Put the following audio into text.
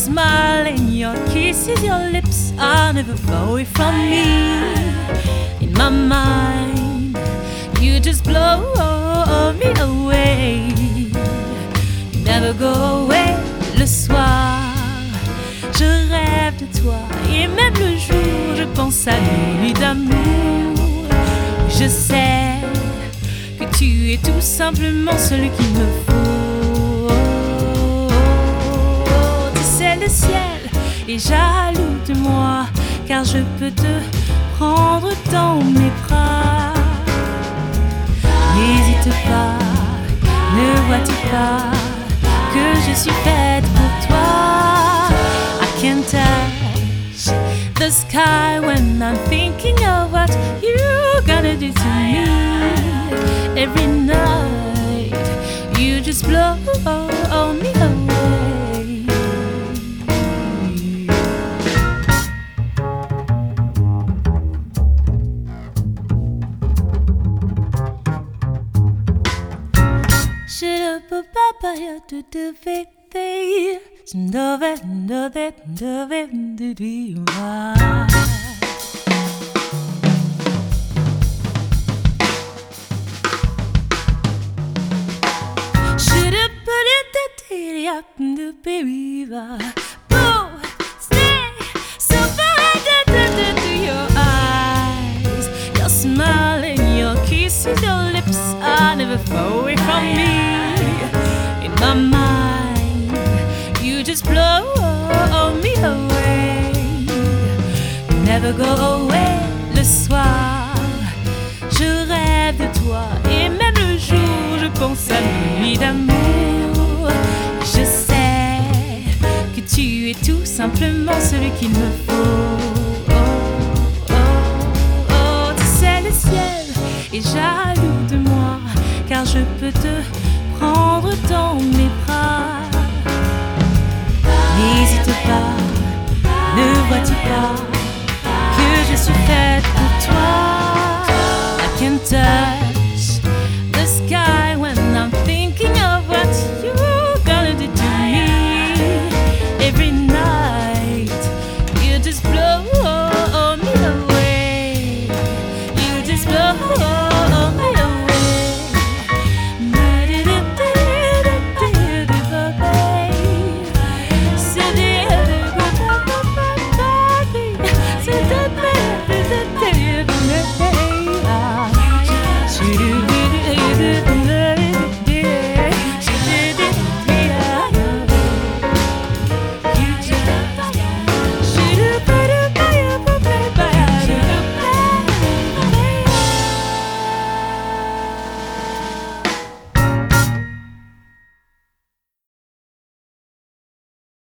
smile and your kisses, your lips are never far away from me. In my mind, you just blow me away. You never go away. Le soir, je rêve de toi. Et même le jour, je pense à nos nuits d'amour. Je sais que tu es tout simplement celui qu'il me faut. Tu sais, le ciel est jaloux de moi, car je peux te prendre dans mes bras. N'hésite pas, ne vois-tu pas que je suis faite pour toi. I can touch the sky when I'm thinking of what you're gonna do to me. Every night you just blow me away. Should I do the baby? Should put it up in the baby? Oh, stay so far to your eyes. Your smile and your kisses, your lips are never far away from me. In my mind, you just blow me away. You never go away. Le soir, je rêve de toi. Et même le jour, je pense à nos nuits d'amour. Je sais que tu es tout simplement celui qu'il me faut. Tu sais, le ciel est jaloux de moi, car je peux te prendre dans mes bras. N'hésite pas, ne vois-tu pas que je suis faite